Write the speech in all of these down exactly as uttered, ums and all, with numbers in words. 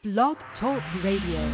Blog Talk Radio.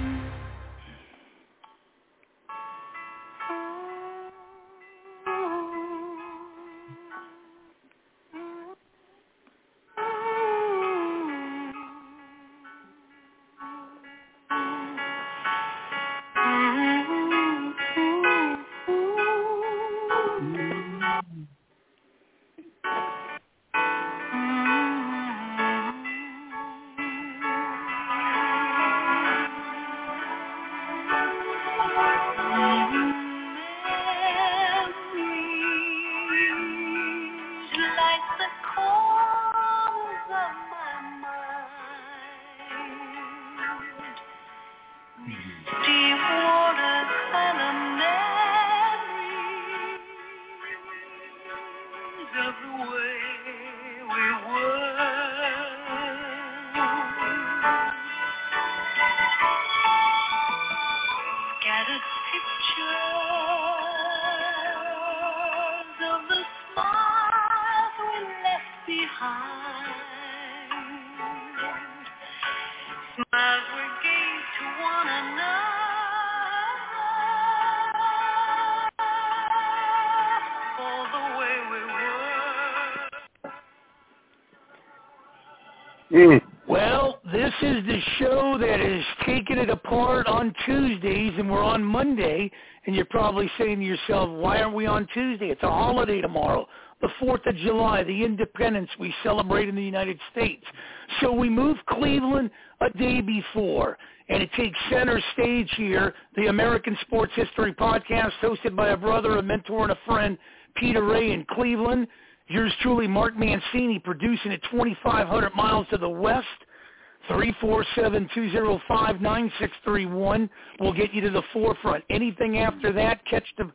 Mm. Well, this is the show that is taking it apart on Tuesdays, and we're on Monday, and you're probably saying to yourself, why aren't we on Tuesday? It's a holiday tomorrow, the fourth of July, the independence we celebrate in the United States. So we move Cleveland a day before, and it takes center stage here, the American Sports History Podcast, hosted by a brother, a mentor, and a friend, Peter Ray in Cleveland. Yours truly, Mark Mancini, producing at twenty-five hundred miles to the west. three four seven, two zero five, nine six three one will get you to the forefront. Anything after that, catch the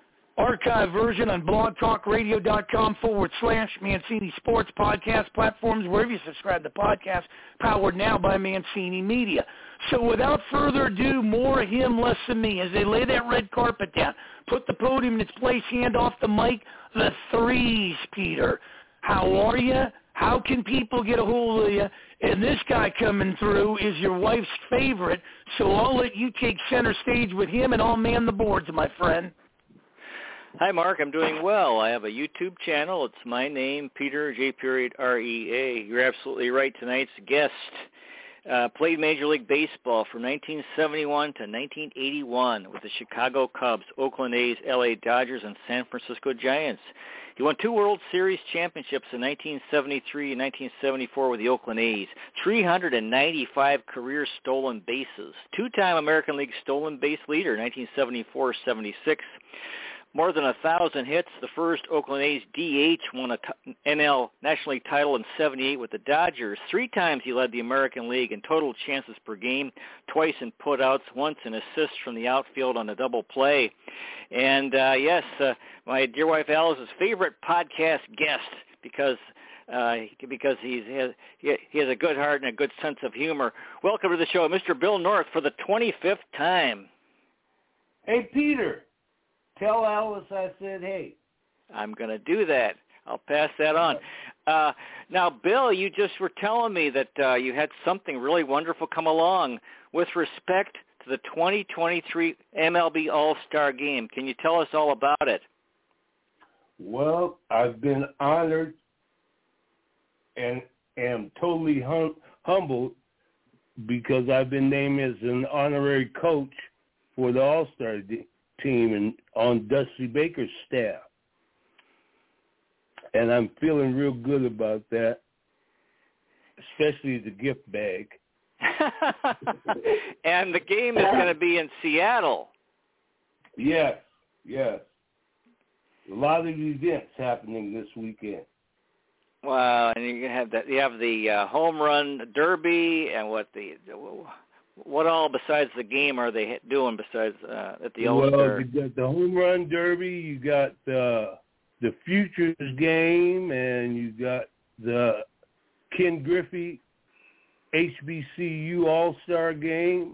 archive version on blogtalkradio.com forward slash Mancini Sports Podcast platforms, wherever you subscribe to podcasts, powered now by Mancini Media. So without further ado, more him, less of me. As they lay that red carpet down, put the podium in its place, hand off the mic, the threes, Peter. How are you? How can people get a hold of you? And this guy coming through is your wife's favorite, so I'll let you take center stage with him, and I'll man the boards, my friend. Hi, Mark. I'm doing well. I have a YouTube channel. It's my name, Peter, J period R E A. You're absolutely right. Tonight's guest uh, played Major League Baseball from nineteen seventy-one to nineteen eighty-one with the Chicago Cubs, Oakland A's, L A Dodgers, and San Francisco Giants. He won two World Series championships in nineteen seventy-three and nineteen seventy-four with the Oakland A's, three hundred ninety-five career stolen bases, two-time American League stolen base leader, nineteen seventy-four seventy-six, more than a thousand hits. The first Oakland A's D H won a N L National League title in seventy-eight with the Dodgers. Three times he led the American League in total chances per game, twice in putouts, once in assists from the outfield on a double play. And, uh, yes, uh, my dear wife Alice's favorite podcast guest because uh, because he's, he, has, he has a good heart and a good sense of humor. Welcome to the show, Mister Bill North, for the twenty-fifth time. Hey, Peter. Tell Alice I said hey. I'm going to do that. I'll pass that on. Uh, now, Bill, you just were telling me that uh, you had something really wonderful come along with respect to the twenty twenty-three M L B All-Star Game. Can you tell us all about it? Well, I've been honored and am totally hum- humbled because I've been named as an honorary coach for the All-Star Game. Team and on Dusty Baker's staff, and I'm feeling real good about that, especially the gift bag. And the game is going to be in Seattle. Yes, yes. A lot of events happening this weekend. Wow, and you have that. You have the uh, home run derby, and what the. the What all besides the game are they doing besides uh, at the All-Star? Well, you got the home run derby, you got the the futures game, and you got the Ken Griffey H B C U All-Star game.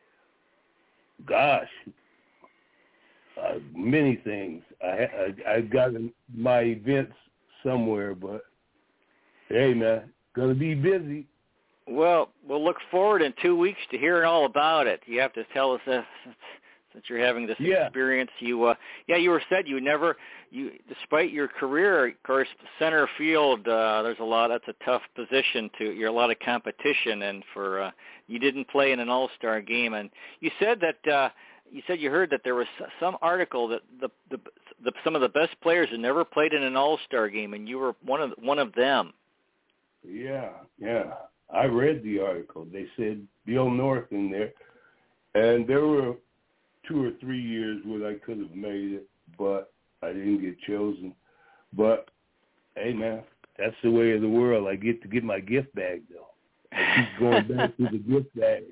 Gosh, uh, many things. I, I I've got my events somewhere, but hey, man, gonna be busy. Well, we'll look forward in two weeks to hearing all about it. You have to tell us uh, since, since you're having this yeah. experience. You, uh, yeah, you were said you never, you, despite your career, of course, center field. Uh, there's a lot. That's a tough position to. You're a lot of competition, and for uh, you didn't play in an All-Star game, and you said that. Uh, You said you heard that there was some article that the, the, the some of the best players had never played in an All-Star game, and you were one of one of them. Yeah, yeah. I read the article. They said Bill North in there, and there were two or three years where I could have made it, but I didn't get chosen. But hey, man, that's the way of the world. I get to get my gift bag though. I keep going back to the gift bag.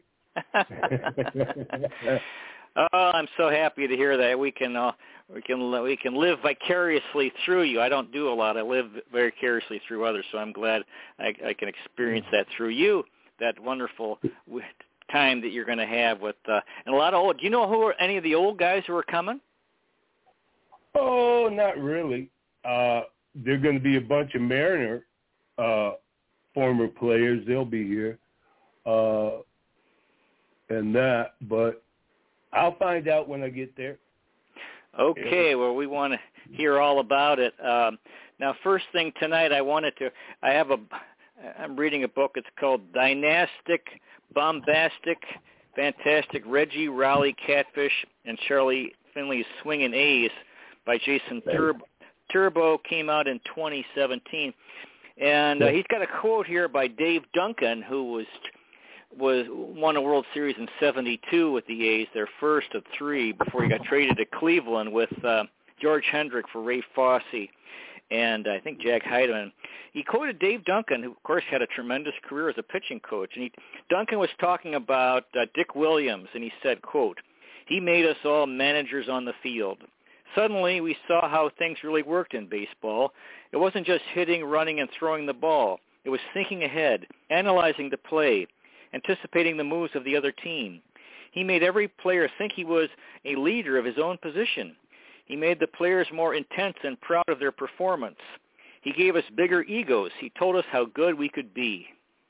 Oh, I'm so happy to hear that. We can uh, we can we can live vicariously through you. I don't do a lot. I live vicariously through others, so I'm glad I, I can experience that through you. That wonderful time that you're going to have with uh, and a lot of old. Do you know who are any of the old guys who are coming? Oh, not really. Uh, they're going to be a bunch of Mariner uh, former players. They'll be here, uh, and that, but. I'll find out when I get there. Okay, well, we want to hear all about it. Um, now, first thing tonight, I wanted to, I have a, I'm reading a book. It's called Dynastic, Bombastic, Fantastic Reggie, Raleigh, Catfish, and Charlie Finley's Swingin' A's by Jason Turbo. Turbo came out in twenty seventeen. And uh, he's got a quote here by Dave Duncan, who was was won a World Series in seventy-two with the A's, their first of three, before he got traded to Cleveland with uh, George Hendrick for Ray Fosse and I think Jack Heidemann. He quoted Dave Duncan, who, of course, had a tremendous career as a pitching coach. And he, Duncan was talking about uh, Dick Williams, and he said, quote, "He made us all managers on the field. Suddenly, we saw how things really worked in baseball. It wasn't just hitting, running, and throwing the ball. It was thinking ahead, analyzing the play, anticipating the moves of the other team. He made every player think he was a leader of his own position. He made the players more intense and proud of their performance. He gave us bigger egos. He told us how good we could be."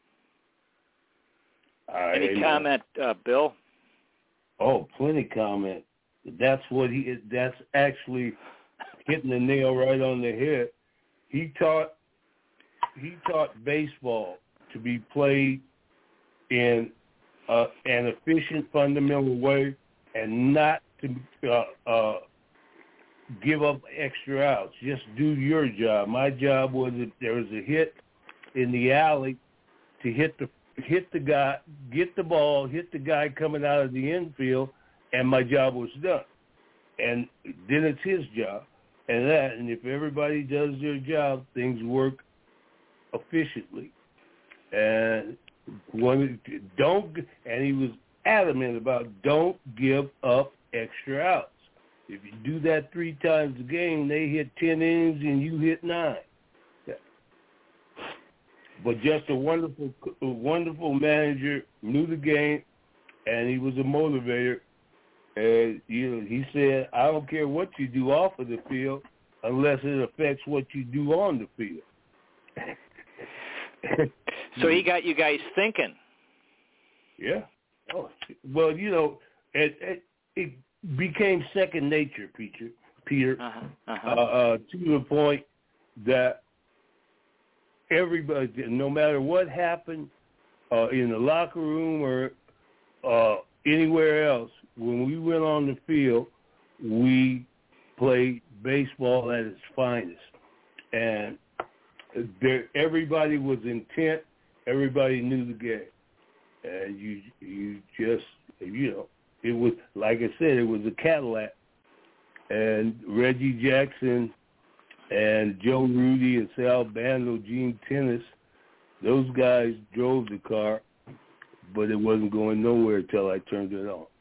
I Any know. comment, uh, Bill? Oh, plenty comment. That's what he. That's actually hitting the nail right on the head. He taught. He taught baseball to be played in uh, an efficient, fundamental way, and not to uh, uh, give up extra outs. Just do your job. My job was if there was a hit in the alley, to hit the hit the guy, get the ball, hit the guy coming out of the infield, and my job was done. And then it's his job, and that. And if everybody does their job, things work efficiently. And one, don't, and he was adamant about don't give up extra outs. If you do that three times a game, they hit ten innings and you hit nine. Yeah. But just a wonderful, a wonderful manager, knew the game, and he was a motivator. And you know, he said, "I don't care what you do off of the field, unless it affects what you do on the field." So he got you guys thinking. Yeah. Oh, well, you know, it, it, it became second nature, Peter. Peter, uh-huh. Uh-huh. Uh, uh, to the point that everybody, no matter what happened uh, in the locker room or uh, anywhere else, when we went on the field, we played baseball at its finest, and there, everybody was intent. Everybody knew the game, and you you just you know it was like I said, it was a Cadillac, and Reggie Jackson and Joe Rudy and Sal Bando, Gene Tennis, those guys drove the car, but it wasn't going nowhere until I turned it on.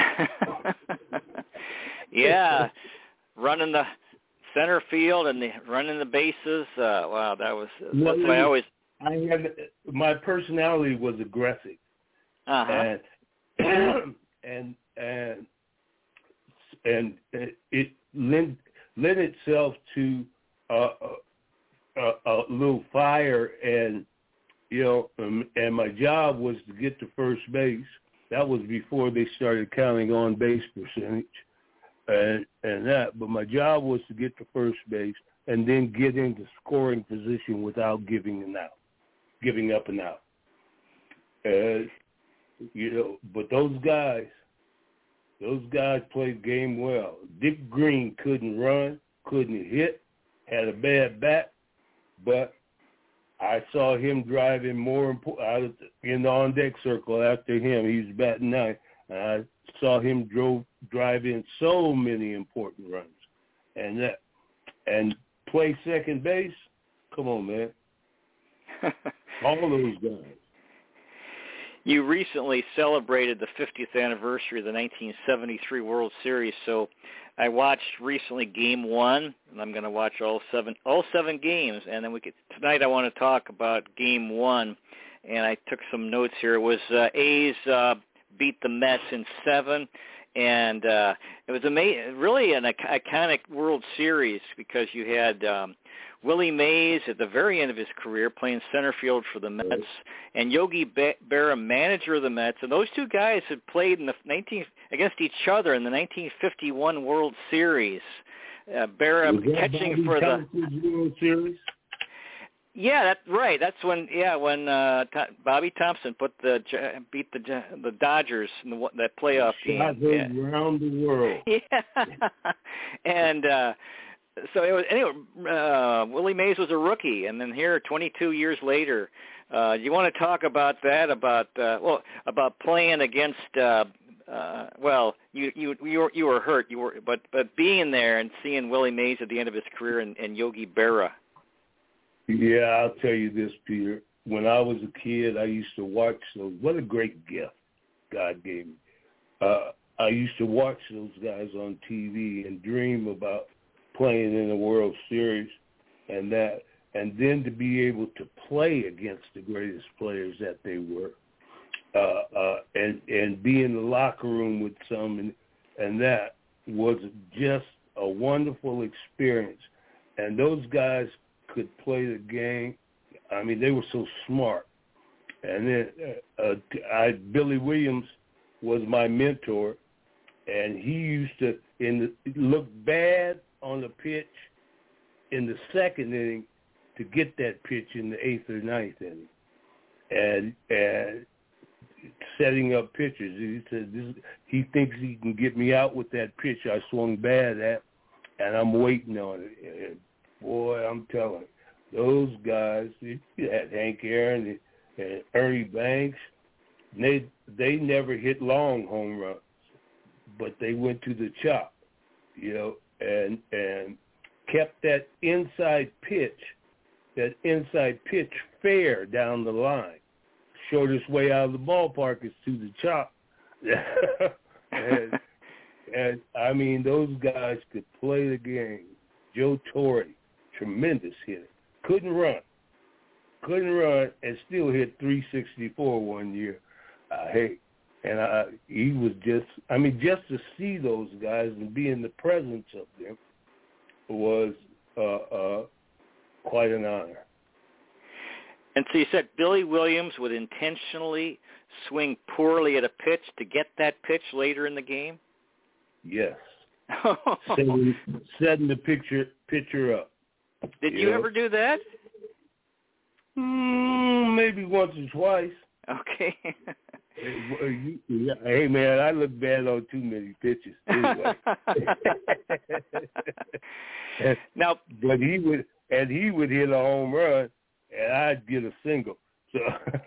Yeah, running the center field and the, running the bases. Uh, wow, that was that's well, what I always. I had my personality was aggressive, uh-huh. and and and and it lent lent itself to a, a, a little fire and you know, um, and my job was to get to first base. That was before they started counting on base percentage and and that. But my job was to get to first base and then get into scoring position without giving an out, giving up an out. And, you know, but those guys, those guys played game well. Dick Green couldn't run, couldn't hit, had a bad bat, but I saw him driving more important in the on-deck circle after him. He was batting ninth. And I saw him drove drive in so many important runs, and that and play second base. Come on, man! All those guys. You recently celebrated the fiftieth anniversary of the nineteen seventy-three World Series, so I watched recently Game One, and I'm going to watch all seven all seven games. And then we could, tonight I want to talk about Game One, and I took some notes here. It was uh, A's uh, beat the Mets in seven, and uh, it was amazing, really an iconic World Series because you had um, Willie Mays at the very end of his career playing center field for the Mets, and Yogi Berra, manager of the Mets, and those two guys had played in the nineteen against each other in the nineteen fifty-one World Series. Uh, Berra catching for the World Series. Yeah, that's right. That's when yeah when uh, Th- Bobby Thompson put the beat the the Dodgers in the, that playoff game. Shot yeah. around the world. Yeah, and. Uh, So it was, anyway, uh, Willie Mays was a rookie, and then here, twenty-two years later, uh, you want to talk about that? About uh, well, about playing against? Uh, uh, well, you you you were, you were hurt, you were, but but being there and seeing Willie Mays at the end of his career and, and Yogi Berra. Yeah, I'll tell you this, Peter. When I was a kid, I used to watch those. What a great gift God gave me. Uh, I used to watch those guys on T V and dream about playing in the World Series and that, and then to be able to play against the greatest players that they were, uh, uh, and and be in the locker room with some, and, and that was just a wonderful experience. And those guys could play the game. I mean, they were so smart. And then uh, I, Billy Williams was my mentor, and he used to in the, look bad on the pitch in the second inning to get that pitch in the eighth or ninth inning, and and setting up pitches. He said this, he thinks he can get me out with that pitch I swung bad at, and I'm waiting on it. And boy, I'm telling you, those guys, you had Hank Aaron and Ernie Banks, they they never hit long home runs, but they went to the chop, you know. And and kept that inside pitch, that inside pitch fair down the line. Shortest way out of the ballpark is to the chop. and, and, I mean, those guys could play the game. Joe Torre, tremendous hitter. Couldn't run. Couldn't run and still hit three sixty-four one year. Uh, hey. And I, he was just, I mean, just to see those guys and be in the presence of them was uh, uh, quite an honor. And so you said Billy Williams would intentionally swing poorly at a pitch to get that pitch later in the game? Yes. setting, setting the picture, pitcher up. Did you, you know? ever do that? Mm, maybe once or twice. Okay. Hey, man, I look bad on too many pitches. Anyway. now, but he would, and he would hit a home run, and I'd get a single. So.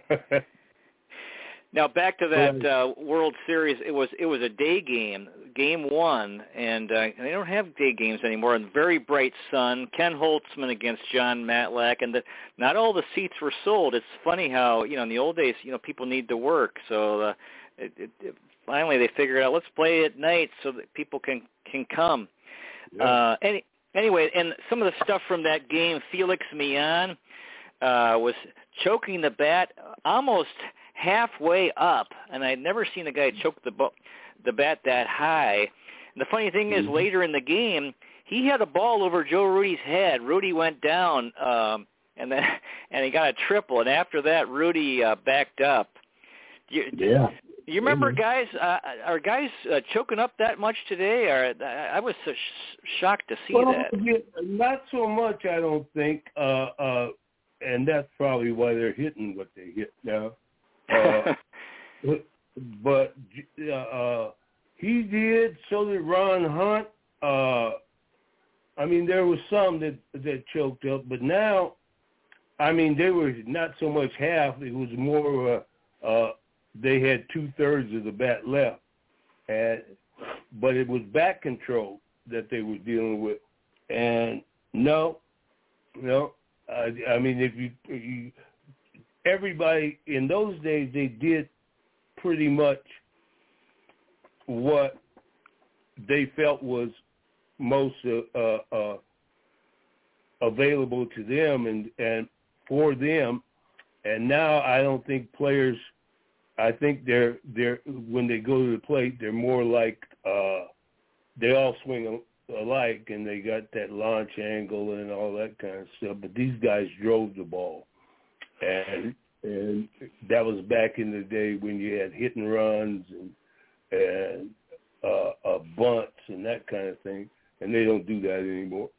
Now back to that uh, World Series. It was it was a day game, game one, and uh, they don't have day games anymore. And very bright sun. Ken Holtzman against John Matlack, and the, not all the seats were sold. It's funny how you know in the old days, you know, people need to work, so uh, it, it, it, finally they figured out let's play at night so that people can can come. Yeah. Uh, any, anyway, and some of the stuff from that game, Felix Millan uh, was choking the bat almost halfway up, and I'd never seen a guy choke the bo- the bat that high. And the funny thing is, later in the game, he had a ball over Joe Rudy's head. Rudy went down, um, and then and he got a triple. And after that, Rudy uh, backed up. You, yeah. You remember, guys? Uh, are guys uh, choking up that much today? Or I was so sh- shocked to see well, that. Yeah, not so much, I don't think. Uh, uh, and that's probably why they're hitting what they hit now. Uh, but uh, uh, he did. So did Ron Hunt. Uh, I mean, there was some that that choked up, but now, I mean, they were not so much half. It was more. Uh, uh, they had two thirds of the bat left, and but it was back control that they were dealing with. And no, no. I, I mean, if you, if you, everybody in those days, they did pretty much what they felt was most uh, uh, available to them and, and for them. And now I don't think players, I think they're, they're when they go to the plate, they're more like uh, they all swing alike and they got that launch angle and all that kind of stuff. But these guys drove the ball. And and that was back in the day when you had hit and runs and, and uh, uh, bunts and that kind of thing. And they don't do that anymore.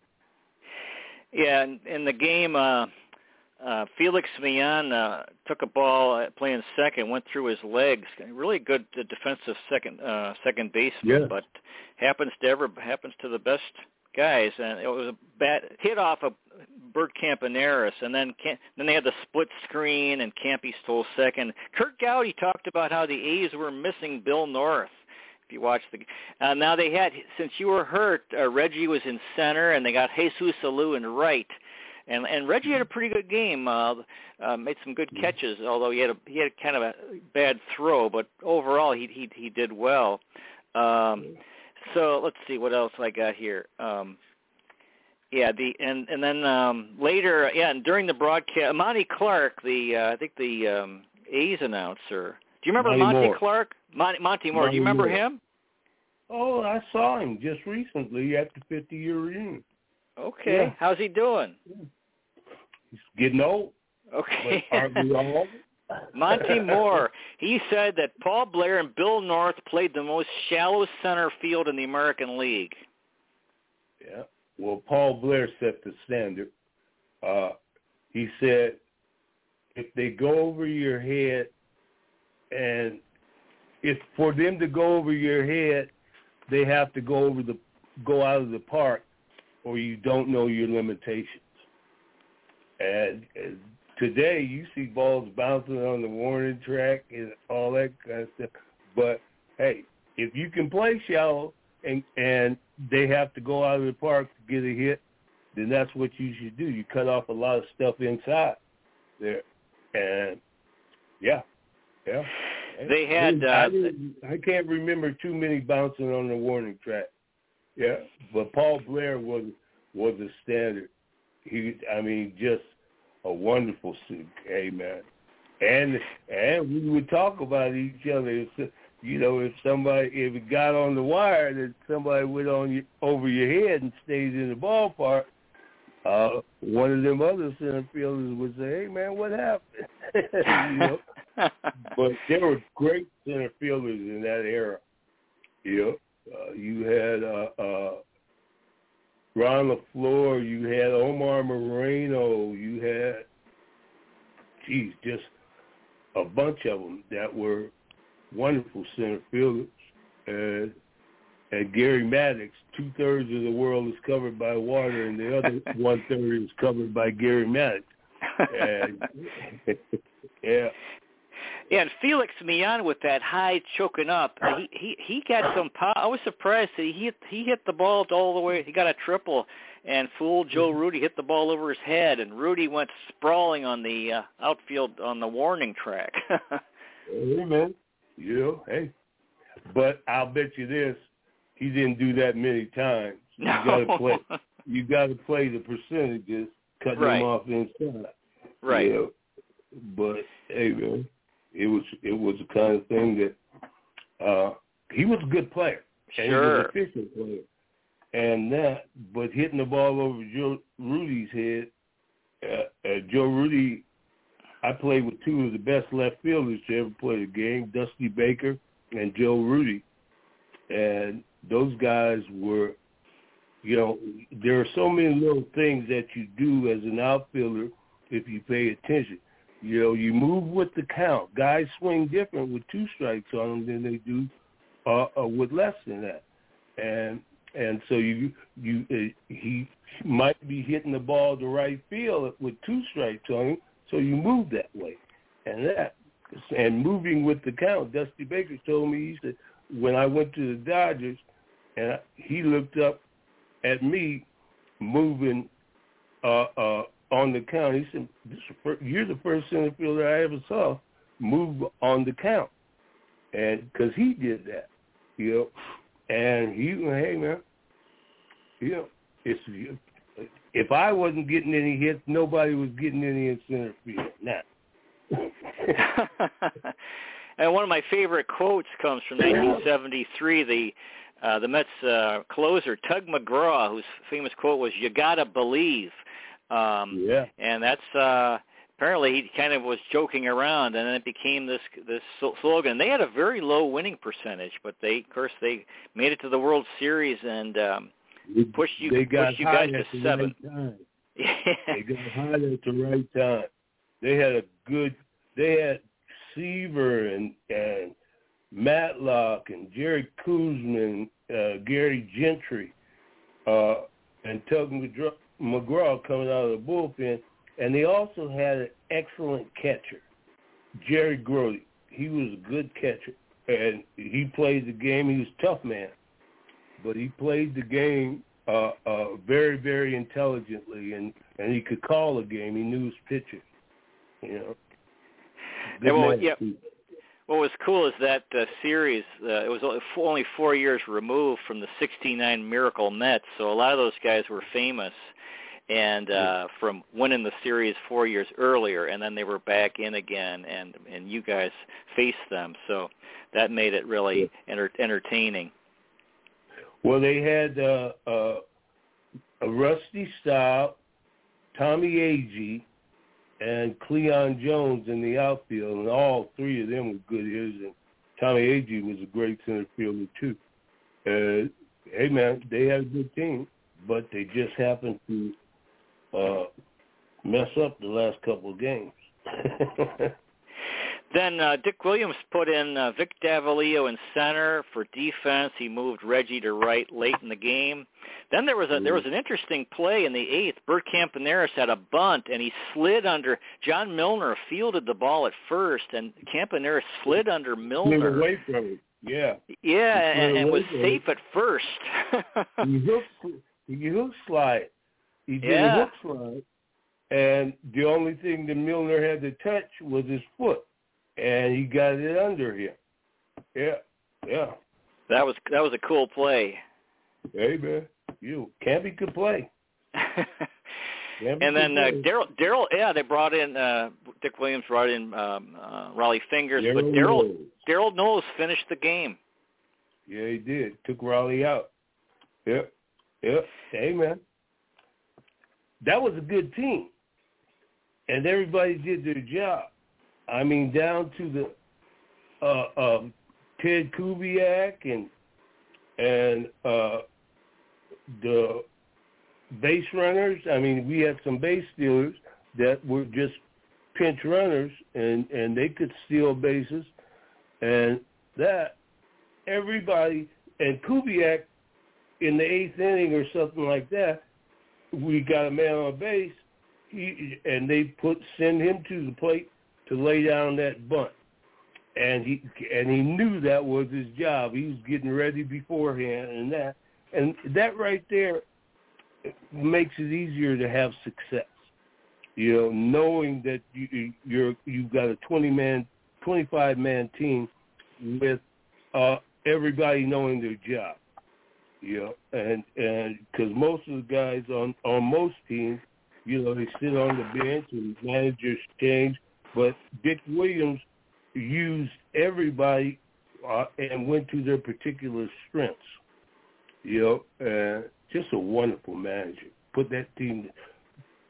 Yeah, in, in the game, uh, uh, Felix Millan uh, took a ball uh, playing second, went through his legs. Really good uh, defensive second uh, second baseman, yeah. but happens to ever happens to the best guys. And it was a bad hit off of Bert Campaneris, and then then they had the split screen, and Campy stole second. Kurt Gowdy talked about how the A's were missing Bill North. If you watch the uh, now they had since you were hurt, uh, Reggie was in center, and they got Jesus Alou in right, and and Reggie had a pretty good game, uh, uh, made some good catches, although he had a he had kind of a bad throw, but overall he he he did well. Um, so let's see what else I got here. Um, yeah, the and and then um, later, yeah, and during the broadcast, Monty Clark, the uh, I think the um, A's announcer. Do you remember Monty Monty Moore. Clark? Monty, Monty Moore. Monty Do you remember Moore. him? Oh, I saw him just recently at the fifty-year reunion. Okay. Yeah. How's he doing? He's getting old. Okay. But aren't we all? Monty Moore. He said that Paul Blair and Bill North played the most shallow center field in the American League. Yeah. Well, Paul Blair set the standard. Uh, he said, if they go over your head, and if for them to go over your head, they have to go over the go out of the park, or you don't know your limitations. And, and today, you see balls bouncing on the warning track and all that kind of stuff. But hey, if you can play shallow and and they have to go out of the park to get a hit, then that's what you should do. You cut off a lot of stuff inside there, and yeah, yeah. They had. I, Uh, I can't remember too many bouncing on the warning track. Yeah, but Paul Blair was was a standard. He, I mean, just a wonderful suit. Hey, man. And and we would talk about each other. You know, if somebody, if it got on the wire that somebody went on you, over your head and stayed in the ballpark, uh, one of them other center fielders would say, "Hey, man, what happened?" you know. But there were great center fielders in that era. You know, uh, you had uh, uh, Ron LaFleur, you had Omar Moreno, you had, geez, just a bunch of them that were wonderful center fielders. And, and Gary Maddox, two-thirds of the world is covered by water, and the other one-third is covered by Gary Maddox. And, yeah. Yeah, and Felix Millan with that high choking up, he he he got some power. I was surprised that he hit, he hit the ball all the way. He got a triple and fooled Joe Rudy, hit the ball over his head, and Rudy went sprawling on the uh, outfield on the warning track. Hey, man. You know, hey. But I'll bet you this, he didn't do that many times. You No. gotta play you gotta play the percentages, cutting Right. them off inside. Right. You know? But hey, man. It was it was the kind of thing that uh, he was a good player. And Sure. he was an efficient player. And that, but hitting the ball over Joe Rudy's head uh, uh, Joe Rudy, I played with two of the best left fielders to ever play the game, Dusty Baker and Joe Rudy. And those guys were, you know, there are so many little things that you do as an outfielder if you pay attention. You know, you move with the count. Guys swing different with two strikes on them than they do uh, uh, with less than that. And and so you you uh, he might be hitting the ball to right field with two strikes on him, so you move that way. And that and moving with the count. Dusty Baker told me, he said, when I went to the Dodgers, and he looked up at me moving uh, uh, on the count. He said, this is the first, you're the first center fielder I ever saw move on the count. And because he did that, you know. And he, hey, man, you know, it's, if I wasn't getting any hits, nobody was getting any in center field. Now. And one of my favorite quotes comes from nineteen seventy-three. The uh, the Mets uh, closer, Tug McGraw, whose famous quote was, "You gotta believe." Um, yeah. And that's uh, apparently he kind of was joking around, and then it became this this slogan. They had a very low winning percentage, but they, of course, they made it to the World Series and um, pushed you they got pushed you guys hot to seven. Right time. They got hot at the right time. They had a good. They had Seaver and and Matlock and Jerry Koosman, uh, Gary Gentry, uh, and Tug McGraw coming out of the bullpen. And they also had an excellent catcher, Jerry Grody. He was a good catcher. And he played the game. He was a tough man. But he played the game uh, uh, very, very intelligently. And, and he could call a game. He knew his pitcher. You know. And well, yeah. What was cool is that uh, series, uh, it was only four years removed from the sixty-nine Miracle Mets. So a lot of those guys were famous. And uh, from winning the series four years earlier, and then they were back in again, and, and you guys faced them. So that made it really enter- entertaining. Well, they had uh, uh, a Rusty Staub, Tommy Agee, and Cleon Jones in the outfield, and all three of them were good hitters. And Tommy Agee was a great center fielder too. Uh, hey man, they had a good team, but they just happened to Uh, mess up the last couple of games. Then uh, Dick Williams put in uh, Vic Davalillo in center for defense. He moved Reggie to right late in the game. Then there was a there was an interesting play in the eighth. Bert Campaneris had a bunt, and he slid under. John Milner fielded the ball at first, and Campaneris slid under Milner. Slid away from it. Yeah. Yeah, and, and was safe at first. he hook, he hook slide. He did yeah. a hook slide, and the only thing that Milner had to touch was his foot, and he got it under him. Yeah, yeah. That was that was a cool play. Hey man, you Campy could play. And then uh, Daryl, Daryl, yeah, they brought in uh, Dick Williams brought in um, uh, Raleigh Fingers, Darryl but Daryl Knowles. Daryl Knowles finished the game. Yeah, he did. Took Raleigh out. Yep, yep. Hey man. That was a good team, and everybody did their job. I mean, down to the uh, uh, Ted Kubiak and and uh, the base runners. I mean, we had some base stealers that were just pinch runners, and, and they could steal bases, and that everybody and Kubiak in the eighth inning or something like that. We got a man on base, he, and they put send him to the plate to lay down that bunt, and he and he knew that was his job. He was getting ready beforehand, and that and that right there makes it easier to have success. You know, knowing that you, you're you've got a twenty man, twenty-five man team with uh, everybody knowing their job. You know, and and because most of the guys on, on most teams, you know, they sit on the bench and managers change. But Dick Williams used everybody uh, and went to their particular strengths. You know, uh, just a wonderful manager. Put that team,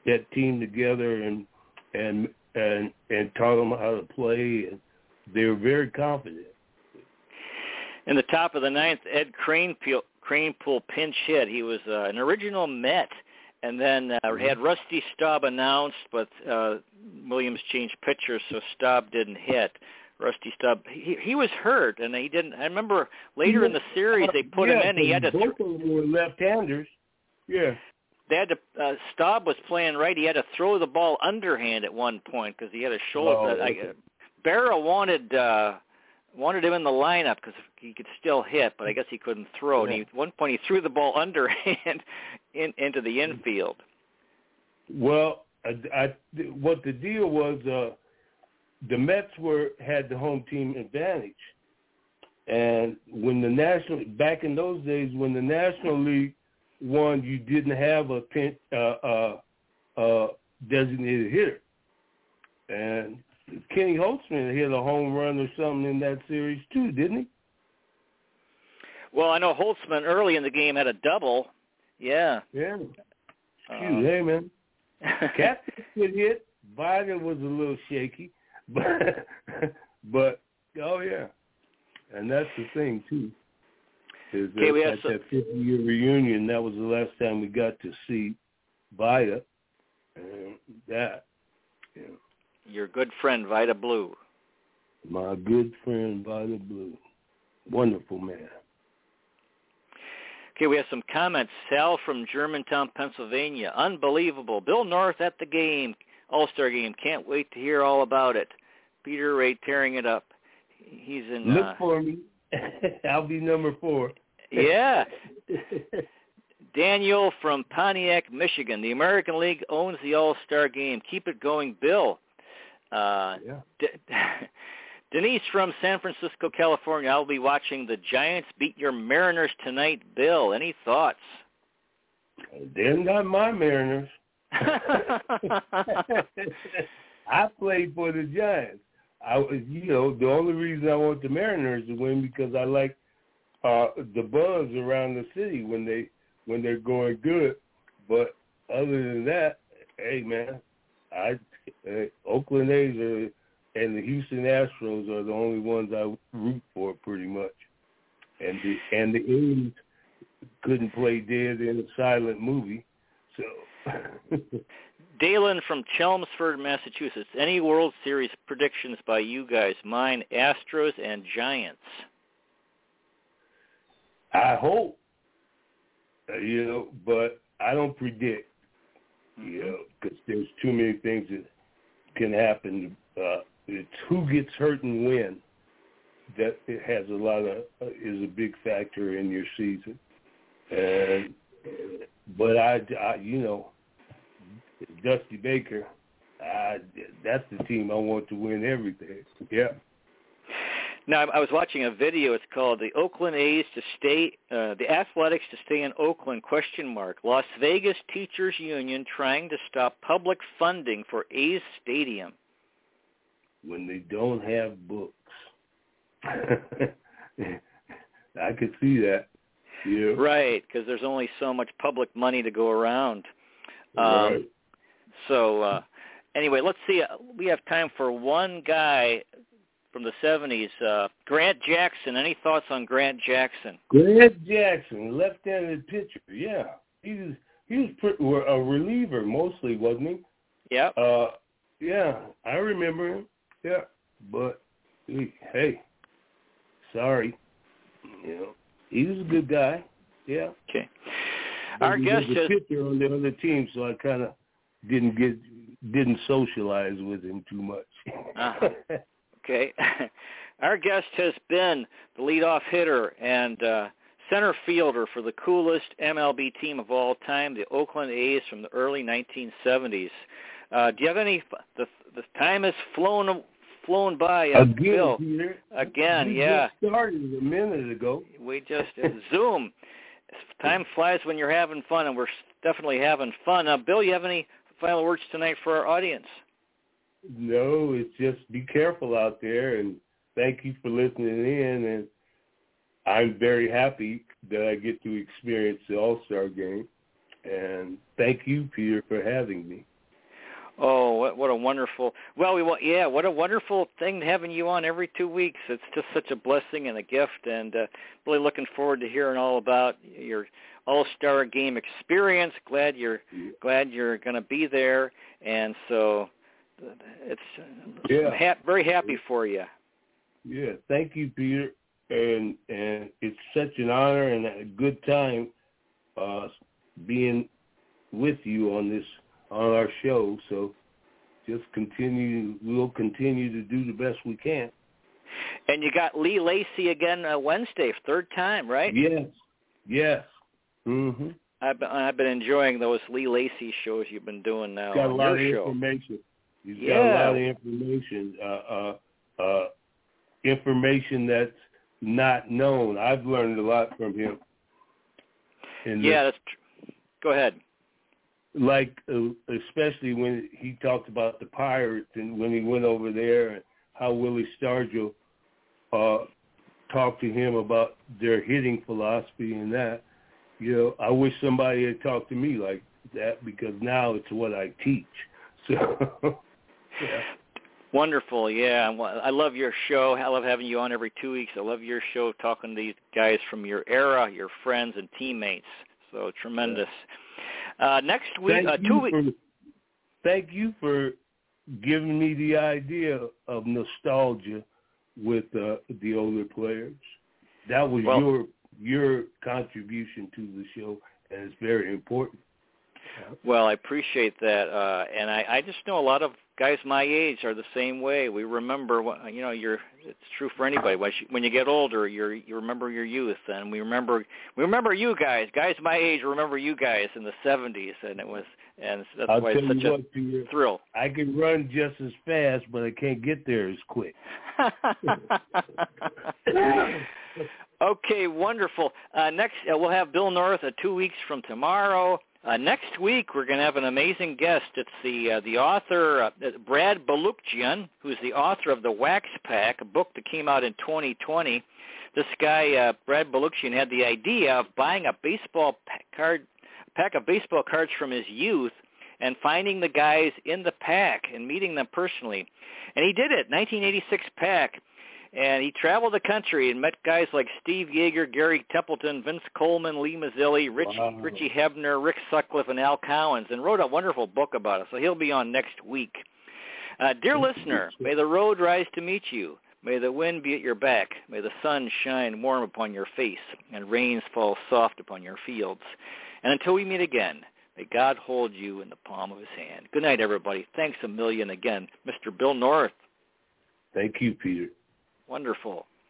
that team together and and and and taught them how to play, and they were very confident. In the top of the ninth, Ed Kranepool, Kranepool pinch hit. He was uh, an original Met, and then uh, had Rusty Staub announced, but uh, Williams changed pitchers, so Staub didn't hit. Rusty Staub, he, he was hurt, and he didn't. I remember later in the series they put yeah, him in. He had to. Both of them were left-handers. Yeah. They had to. Uh, Staub was playing right. He had to throw the ball underhand at one point because he had a shoulder. Oh, that, okay. I, Berra wanted uh, wanted him in the lineup because he could still hit, but I guess he couldn't throw. Yeah. And he, at one point, he threw the ball underhand in, into the infield. Well, I, I, what the deal was, uh, the Mets were had the home team advantage, and when the national back in those days, when the National League won, you didn't have a pin, uh, uh, uh, designated hitter, and Kenny Holtzman hit a home run or something in that series too, didn't he? Well, I know Holtzman early in the game had a double. Yeah. Yeah. Uh, Shoot, hey man, Captain could hit. Biden was a little shaky, but but oh yeah, and that's the thing too. Is that, okay, we have at some... that fifty-year reunion, that was the last time we got to see Vida, and that. You know, your good friend, Vida Blue. My good friend, Vida Blue. Wonderful man. Okay, we have some comments. Sal from Germantown, Pennsylvania. Unbelievable. Bill North at the game, All-Star game. Can't wait to hear all about it. Peter Ray tearing it up. He's in... Look uh, for me. I'll be number four. Yeah. Daniel from Pontiac, Michigan. The American League owns the All-Star game. Keep it going, Bill. Uh, yeah. D- Denise from San Francisco, California. I'll be watching the Giants beat your Mariners tonight, Bill. Any thoughts? They're not my Mariners. I played for the Giants. I was, you know, the only reason I want the Mariners to win because I like uh, the buzz around the city when they when they're going good. But other than that, hey man, I uh, Oakland A's are, and the Houston Astros are the only ones I root for pretty much. And the and the A's couldn't play dead in a silent movie, so. Dalen from Chelmsford, Massachusetts. Any World Series predictions by you guys? Mine, Astros and Giants. I hope, uh, you know, but I don't predict, you know, because there's too many things that can happen. Uh, it's who gets hurt and when. That it has a lot of uh, is a big factor in your season. And but I, I you know. Dusty Baker, uh, that's the team I want to win everything. Yeah. Now, I was watching a video. It's called "The Oakland A's to Stay," uh, the Athletics to Stay in Oakland? Question mark. Las Vegas Teachers Union trying to stop public funding for A's Stadium. When they don't have books, I could see that. Yeah. Right, because there's only so much public money to go around. Um, right. So, uh, anyway, let's see. We have time for one guy from the seventies. Uh, Grant Jackson. Any thoughts on Grant Jackson? Grant Jackson, left-handed pitcher. Yeah, he was he was pretty, a reliever mostly, wasn't he? Yeah. Uh, yeah, I remember him. Yeah, but he, hey, sorry, you know, he was a good guy. Yeah. Okay. But Our he guest was a is pitcher on the other team, so I kind of didn't get didn't socialize with him too much. uh-huh. Okay. Our guest has been the leadoff hitter and uh, center fielder for the coolest M L B team of all time, the Oakland A's from the early nineteen seventies. Uh, do you have any? The the time has flown flown by. Uh, Again, Bill. Peter. Again, we yeah. Just started a minute ago. We just uh, Zoom. Time flies when you're having fun, and we're definitely having fun. Uh, Bill, you have any final words tonight for our audience? No, it's just be careful out there, and thank you for listening in. And I'm very happy that I get to experience the All-Star game. And thank you, Peter, for having me. Oh, what, what a wonderful, well, we want, yeah, what a wonderful thing having you on every two weeks. It's just such a blessing and a gift, and uh, really looking forward to hearing all about your All-Star Game experience. Glad you're glad you're going to be there, and so it's yeah. I'm ha- very happy for you. Yeah, thank you, Peter, and and it's such an honor and a good time uh, being with you on this on our show. So just continue. We'll continue to do the best we can. And you got Lee Lacy again uh, Wednesday, third time, right? Yes, yes. Mhm. I've been, I've been enjoying those Lee Lacy shows you've been doing now. Got a on lot your of show. information. He's yeah. got a lot of information. Uh, uh, uh, information that's not known. I've learned a lot from him. In yeah, this. that's tr- go ahead. Like, uh, especially when he talked about the Pirates and when he went over there and how Willie Stargell uh, talked to him about their hitting philosophy and that. You know, I wish somebody had talked to me like that because now it's what I teach. So, yeah. Wonderful, yeah. I love your show. I love having you on every two weeks. I love your show, talking to these guys from your era, your friends and teammates. So tremendous. Uh, next week, thank uh, two weeks. Thank you for giving me the idea of nostalgia with uh, the older players. That was well, your your contribution to the show, and it's very important. Well, I appreciate that, uh, and I, I just know a lot of guys my age are the same way. We remember, what, you know, you're. It's true for anybody. When you, when you get older, you you remember your youth, and we remember we remember you guys. Guys my age remember you guys in the seventies, and it was, and that's I'll why it's such a what, Peter, thrill. I can run just as fast, but I can't get there as quick. Okay, wonderful. Uh, next, uh, we'll have Bill North uh, two weeks from tomorrow. Uh, next week, we're going to have an amazing guest. It's the uh, the author, uh, Brad Balukjian, who's the author of The Wax Pack, a book that came out in twenty twenty. This guy, uh, Brad Balukjian, had the idea of buying a baseball pack, card, pack of baseball cards from his youth and finding the guys in the pack and meeting them personally. And he did it, nineteen eighty-six pack. And he traveled the country and met guys like Steve Yeager, Gary Templeton, Vince Coleman, Lee Mazzilli, Rich, wow. Richie Hebner, Rick Sutcliffe, and Al Cowens, and wrote a wonderful book about it. So he'll be on next week. Uh, dear listener, may the road rise to meet you. May the wind be at your back. May the sun shine warm upon your face and rains fall soft upon your fields. And until we meet again, may God hold you in the palm of his hand. Good night, everybody. Thanks a million again. Mister Bill North. Thank you, Peter. Wonderful.